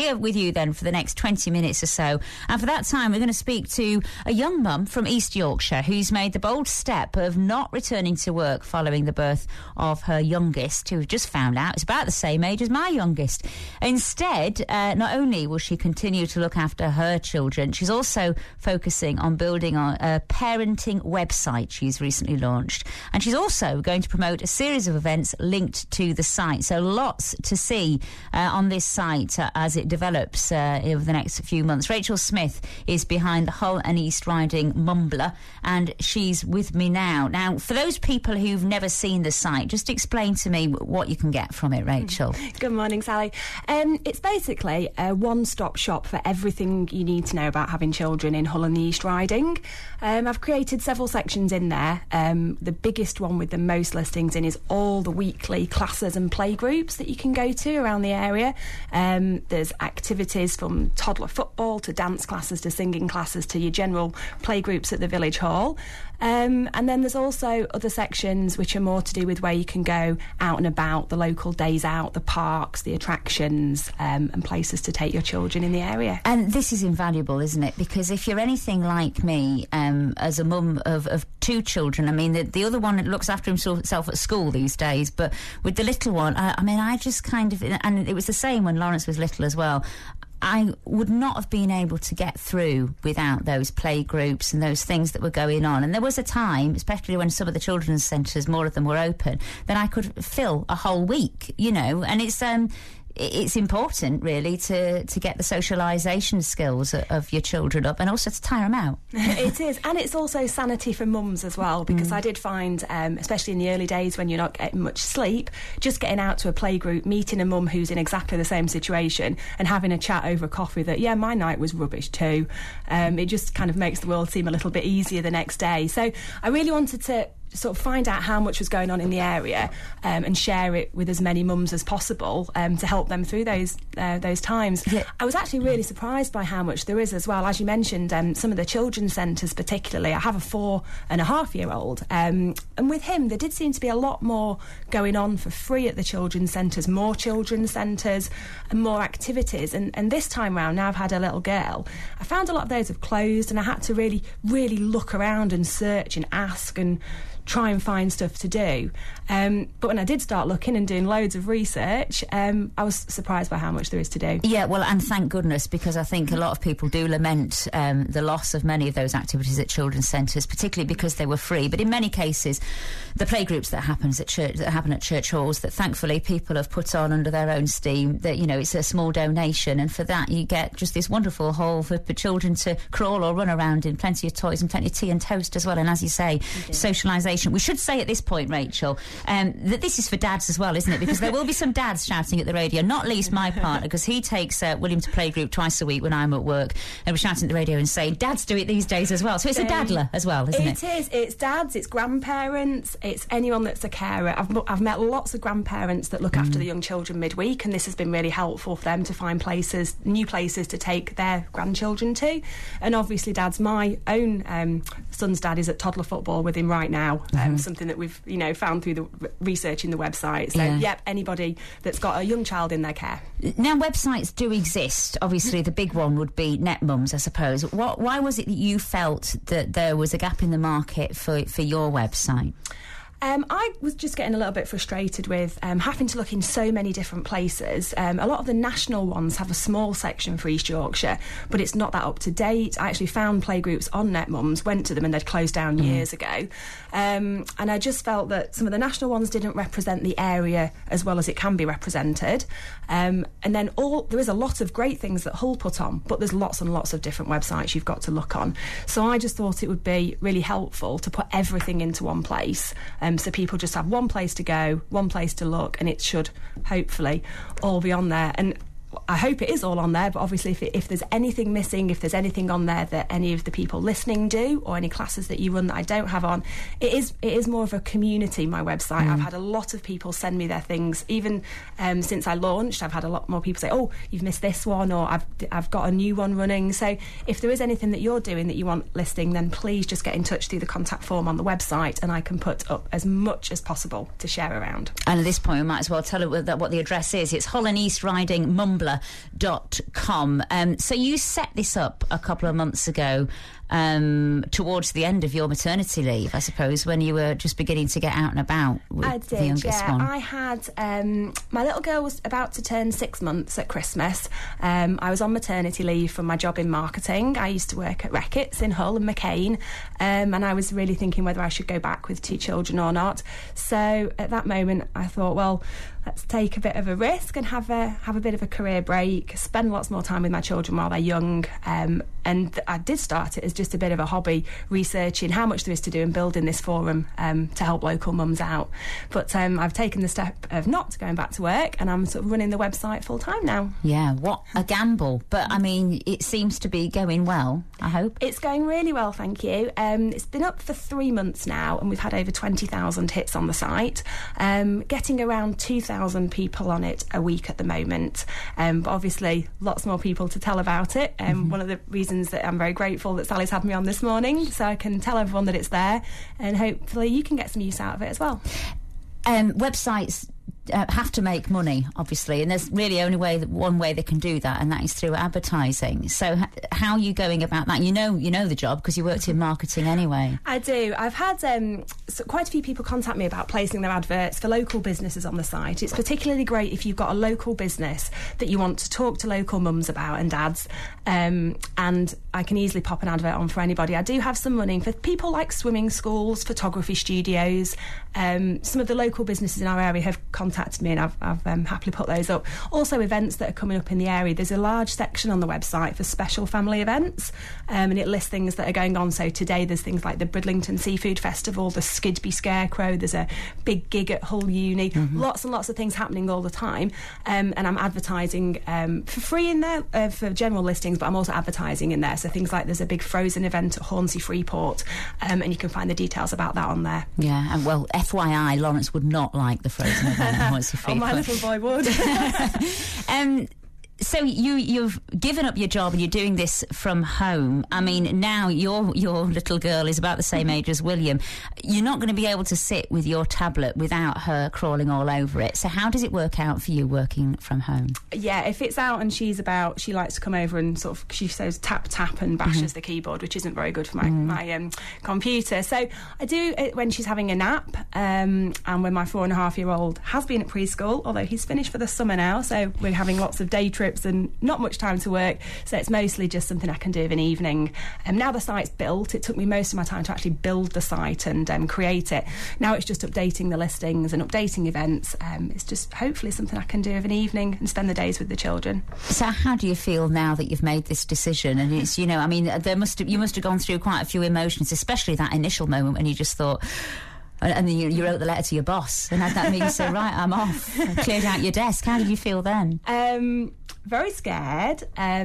we're with you then for the next 20 minutes or so. And for that time, we're going to speak to a young mum from East Yorkshire who's made the bold step of not returning to work following the birth of her youngest, who just found out is about the same age as my youngest. Instead, not only will she continue to look after her children, she's also focusing on building a parenting website she's recently launched. And she's also going to promote a series of events linked to the site. So lots to see on this site as it develops over the next few months. Rachel Smith is behind the Hull and East Riding Mumbler, and she's with me now. Now, for those people who've never seen the site, just explain to me what you can get from it, Rachel. Good morning, Sally. It's basically a one-stop shop for everything you need to know about having children in Hull and the East Riding. I've created several sections in there. The biggest one with the most listings in is all the weekly classes and playgroups that you can go to around the area. There's activities from toddler football to dance classes to singing classes to your general playgroups at the village hall. And then there's also other sections which are more to do with where you can go out and about, the local days out, the parks, the attractions, and places to take your children in the area. And this is invaluable, isn't it? Because if you're anything like me, as a mum of two children, I mean, the other one looks after himself at school these days, but with the little one, I just kind of, and it was the same when Lawrence was little as well, I would not have been able to get through without those play groups and those things that were going on. And there was a time, especially when some of the children's centres, more of them were open, that I could fill a whole week, you know, and it's important, really, to get the socialisation skills of your children up and also to tire them out. It is, and it's also sanity for mums as well, because I did find, especially in the early days when you're not getting much sleep, just getting out to a playgroup, meeting a mum who's in exactly the same situation and having a chat over coffee that, yeah, my night was rubbish too. It just kind of makes the world seem a little bit easier the next day. So I really wanted to sort of find out how much was going on in the area and share it with as many mums as possible to help them through those times. Yeah. I was actually really surprised by how much there is as well. As you mentioned, some of the children's centres particularly, I have a 4.5-year-old and with him there did seem to be a lot more going on for free at the children's centres, more children's centres and more activities, and this time round, now I've had a little girl, I found a lot of those have closed, and I had to really look around and search and ask and try and find stuff to do. But when I did start looking and doing loads of research, I was surprised by how much there is to do. Yeah, well, and thank goodness, because I think a lot of people do lament the loss of many of those activities at children's centres, particularly because they were free. But in many cases, the playgroups that happen at church halls, that thankfully people have put on under their own steam, that, you know, it's a small donation, and for that you get just this wonderful hall for children to crawl or run around in, plenty of toys and plenty of tea and toast as well, and as you say, socialisation. We should say at this point, Rachel, that this is for dads as well, isn't it? Because there will be some dads shouting at the radio, not least my partner, because he takes William to playgroup twice a week when I'm at work, and we're shouting at the radio and saying, dads do it these days as well. So it's a dadler as well, isn't it? It is. It's dads, it's grandparents, it's anyone that's a carer. I've met lots of grandparents that look after the young children midweek, and this has been really helpful for them to find new places to take their grandchildren to. And obviously, dads, my own son's dad is at toddler football with him right now. Something that we've, found through the research in the website. So, yep, anybody that's got a young child in their care. Now, websites do exist. Obviously, the big one would be NetMums, I suppose. Why was it that you felt that there was a gap in the market for your website? I was just getting a little bit frustrated with having to look in so many different places. A lot of the national ones have a small section for East Yorkshire, but it's not that up to date. I actually found playgroups on NetMums, went to them, and they'd closed down years ago. And I just felt that some of the national ones didn't represent the area as well as it can be represented. And then there is a lot of great things that Hull put on, but there's lots and lots of different websites you've got to look on. So I just thought it would be really helpful to put everything into one place. So people just have one place to go, one place to look, and it should hopefully all be on there. And I hope it is all on there, but obviously if there's anything missing, if there's anything on there that any of the people listening do, or any classes that you run that I don't have on, it is more of a community, my website. I've had a lot of people send me their things, even since I launched. I've had a lot more people say, oh, you've missed this one, or I've got a new one running. So if there is anything that you're doing that you want listing, then please just get in touch through the contact form on the website, and I can put up as much as possible to share around. And at this point we might as well tell her what the address is. It's Hull and East Riding Mumbler Humbler.com. So you set this up a couple of months ago, towards the end of your maternity leave, I suppose, when you were just beginning to get out and about with the youngest one. I had my little girl was about to turn 6 months at Christmas. I was on maternity leave from my job in marketing. I used to work at Reckitt's in Hull and McCain, and I was really thinking whether I should go back with 2 children or not. So at that moment I thought, well, let's take a bit of a risk and have a bit of a career break, spend lots more time with my children while they're young. And I did start it as just a bit of a hobby, researching how much there is to do and building this forum to help local mums out. But I've taken the step of not going back to work, and I'm sort of running the website full time now. Yeah, what a gamble. But I mean, it seems to be going well, I hope. It's going really well, thank you. It's been up for 3 months now, and we've had over 20,000 hits on the site, getting around 2,000 people on it a week at the moment. But obviously lots more people to tell about it. One of the reasons that I'm very grateful that Sally's had me on this morning, so I can tell everyone that it's there, and hopefully you can get some use out of it as well. Websites have to make money, obviously, and there's really only one way they can do that, and that is through advertising. So how are you going about that? You know the job because you worked in marketing anyway. I do. I've had quite a few people contact me about placing their adverts for local businesses on the site. It's particularly great if you've got a local business that you want to talk to local mums about and dads, and I can easily pop an advert on for anybody. I do have some running for people like swimming schools, photography studios. Some of the local businesses in our area have contacted me, and I've happily put those up. Also, events that are coming up in the area. There's a large section on the website for special family events, and it lists things that are going on. So today there's things like the Bridlington Seafood Festival, the Skidby Scarecrow, there's a big gig at Hull Uni, lots and lots of things happening all the time, and I'm advertising for free in there for general listings, but I'm also advertising in there. So things like there's a big Frozen event at Hornsey Freeport, and you can find the details about that on there. Yeah, and well, FYI, Lawrence would not like the Frozen event. Oh, my little boy would. So you've given up your job and you're doing this from home. I mean, now your little girl is about the same age as William. You're not going to be able to sit with your tablet without her crawling all over it. So how does it work out for you working from home? Yeah, if it's out and she's about, she likes to come over and sort of, she says tap tap and bashes the keyboard, which isn't very good for my computer. So I do it when she's having a nap, and when my 4.5-year-old has been at preschool, although he's finished for the summer now, so we're having lots of day trips and not much time to work, so it's mostly just something I can do of an evening. Now the site's built, it took me most of my time to actually build the site and create it. Now it's just updating the listings and updating events. It's just hopefully something I can do of an evening and spend the days with the children. So how do you feel now that you've made this decision? And it's, I mean, you must have gone through quite a few emotions, especially that initial moment when you just thought, and then you wrote the letter to your boss and had that meeting say, right, I'm off. Cleared out your desk. How did you feel then? Very scared,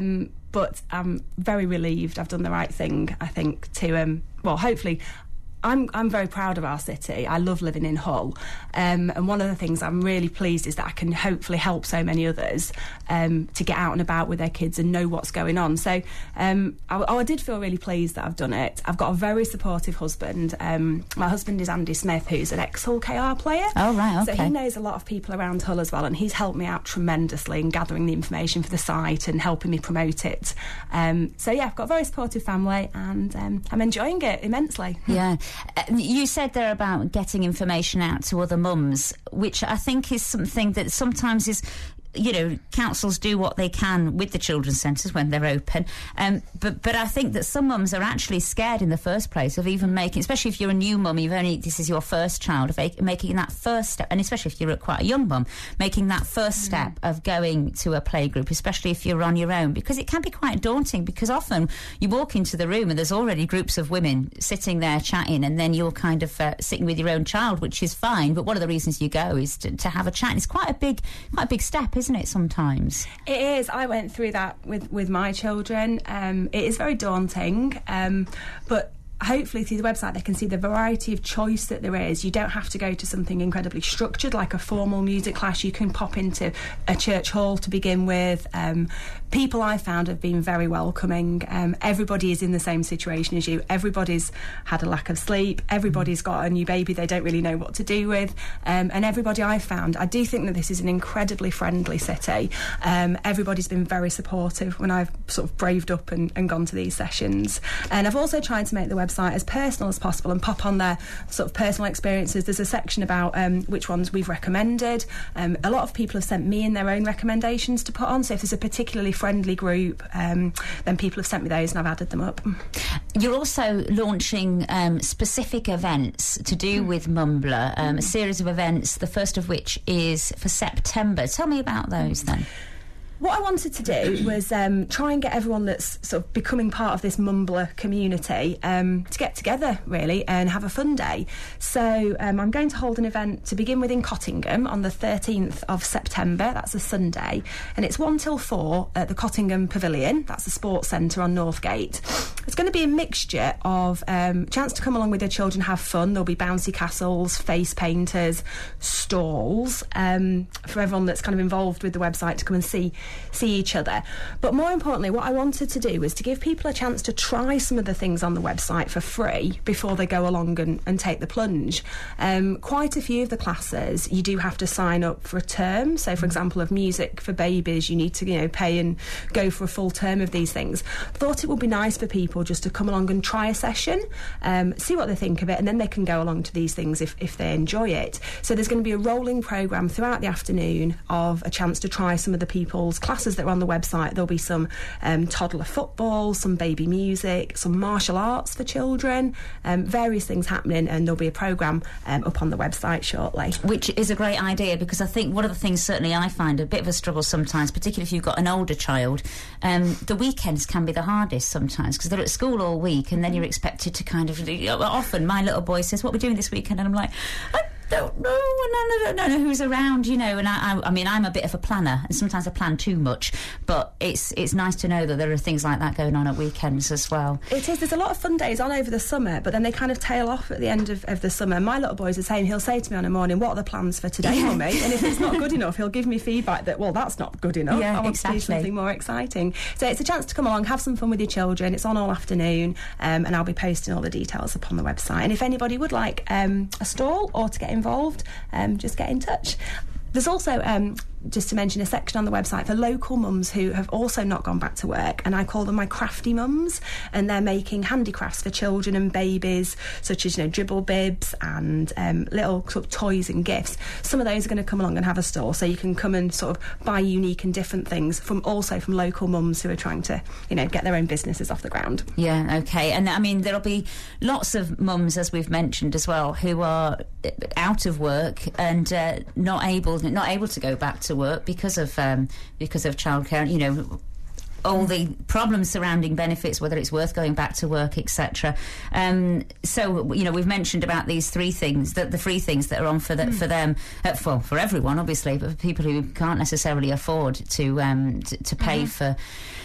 but I'm very relieved I've done the right thing, I think, to, hopefully. I'm very proud of our city. I love living in Hull, and one of the things I'm really pleased is that I can hopefully help so many others to get out and about with their kids and know what's going on. So I did feel really pleased that I've done it. I've got a very supportive husband. My husband is Andy Smith, who's an ex-Hull KR player. Oh, right, okay. So he knows a lot of people around Hull as well, and he's helped me out tremendously in gathering the information for the site and helping me promote it. So yeah, I've got a very supportive family, and I'm enjoying it immensely. Yeah. You said there about getting information out to other mums, which I think is something that sometimes is, councils do what they can with the children's centres when they're open. But I think that some mums are actually scared in the first place of even making, especially if you're a new mum, this is your first child, of making that first step, and especially if you're quite a young mum, making that first step of going to a playgroup, especially if you're on your own, because it can be quite daunting, because often you walk into the room and there's already groups of women sitting there chatting, and then you're kind of sitting with your own child, which is fine, but one of the reasons you go is to have a chat. It's quite a big step, isn't it, sometimes? It is. I went through that with my children. It is very daunting, but hopefully through the website they can see the variety of choice that there is. You don't have to go to something incredibly structured like a formal music class. You can pop into a church hall to begin with. People I found have been very welcoming. Everybody is in the same situation as you. Everybody's had a lack of sleep. Everybody's got a new baby they don't really know what to do with. And everybody I found, I do think that this is an incredibly friendly city. Everybody's been very supportive when I've sort of braved up and gone to these sessions. And I've also tried to make the website as personal as possible and pop on their sort of personal experiences. There's a section about which ones we've recommended. A lot of people have sent me in their own recommendations to put on, so if there's a particularly friendly group, then people have sent me those and I've added them up. You're also launching specific events to do with Mumbler, a series of events, the first of which is for September. Tell me about those then. What I wanted to do was try and get everyone that's sort of becoming part of this Mumbler community to get together, really, and have a fun day. So I'm going to hold an event to begin with in Cottingham on the 13th of September. That's a Sunday. And it's 1 till 4 at the Cottingham Pavilion. That's the sports centre on Northgate. It's going to be a mixture of chance to come along with your children, have fun. There'll be bouncy castles, face painters, stalls for everyone that's kind of involved with the website to come and see each other. But more importantly, what I wanted to do was to give people a chance to try some of the things on the website for free before they go along and take the plunge. Quite a few of the classes you do have to sign up for a term. So for example, of music for babies, you need to pay and go for a full term of these things. Thought it would be nice for people just to come along and try a session, see what they think of it, and then they can go along to these things if they enjoy it. So there's going to be a rolling programme throughout the afternoon of a chance to try some of the people's classes that are on the website. There'll be some toddler football, some baby music, some martial arts for children, various things happening, and there'll be a programme up on the website shortly. Which is a great idea, because I think one of the things certainly I find a bit of a struggle sometimes, particularly if you've got an older child, the weekends can be the hardest sometimes because they're at school all week and then you're expected to kind of... Often my little boy says, "What are we doing this weekend?" And I'm like, I don't know, and I don't know who's around, and I mean, I'm a bit of a planner, and sometimes I plan too much, but it's nice to know that there are things like that going on at weekends as well. It is. There's a lot of fun days on over the summer, but then they kind of tail off at the end of the summer. My little boy's the same. He'll say to me on a morning, "What are the plans for today, Mummy?" And if it's not good enough, he'll give me feedback that, well, that's not good enough. I want to do something more exciting. So it's a chance to come along, have some fun with your children. It's on all afternoon, and I'll be posting all the details upon the website. And if anybody would like a stall or to get involved, just get in touch. There's also, just to mention, a section on the website for local mums who have also not gone back to work, and I call them my crafty mums, and they're making handicrafts for children and babies, such as dribble bibs and little sort of toys and gifts. Some of those are going to come along and have a stall, so you can come and sort of buy unique and different things from local mums who are trying to get their own businesses off the ground. Yeah, okay. And I mean, there'll be lots of mums, as we've mentioned as well, who are out of work and not able to go back to work because of childcare. All the problems surrounding benefits, whether it's worth going back to work, etc. So we've mentioned about these three things, the free things that are on for them, for everyone, obviously, but for people who can't necessarily afford to pay for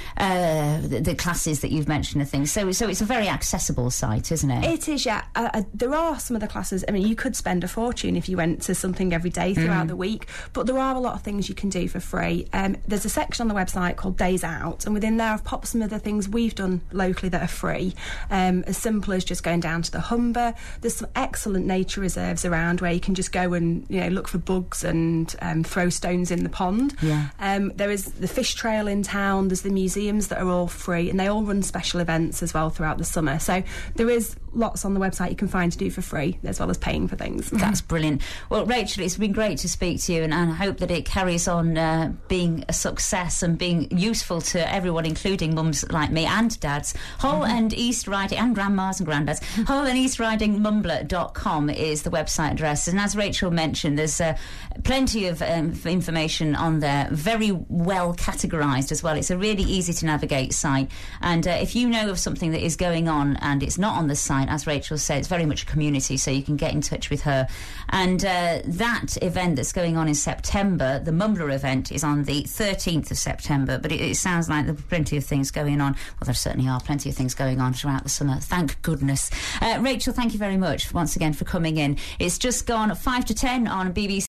the classes that you've mentioned and things. So it's a very accessible site, isn't it? It is, yeah. There are some of the classes, I mean, you could spend a fortune if you went to something every day throughout the week, but there are a lot of things you can do for free. There's a section on the website called Days Out, and within there I've popped some of the things we've done locally that are free, as simple as just going down to the Humber. There's some excellent nature reserves around where you can just go and look for bugs and throw stones in the pond. Yeah. There is the fish trail in town, there's the museums that are all free, and they all run special events as well throughout the summer. So there is lots on the website you can find to do for free, as well as paying for things. That's brilliant. Well, Rachel, it's been great to speak to you, and I hope that it carries on being a success and being useful to everyone, including mums like me and dads. Hull and East Riding, and grandmas and granddads. Hull and East Riding Mumbler.com is the website address, and as Rachel mentioned, there's plenty of information on there, very well categorised as well. It's a really easy to Navigate site. And if you know of something that is going on and it's not on the site, as Rachel said, it's very much a community, so you can get in touch with her. And that event that's going on in September, the Mumbler event, is on the 13th of September, but it sounds like there's plenty of things going on. Well, there certainly are plenty of things going on throughout the summer, thank goodness. Rachel, thank you very much once again for coming in. It's just gone 5 to 10 on BBC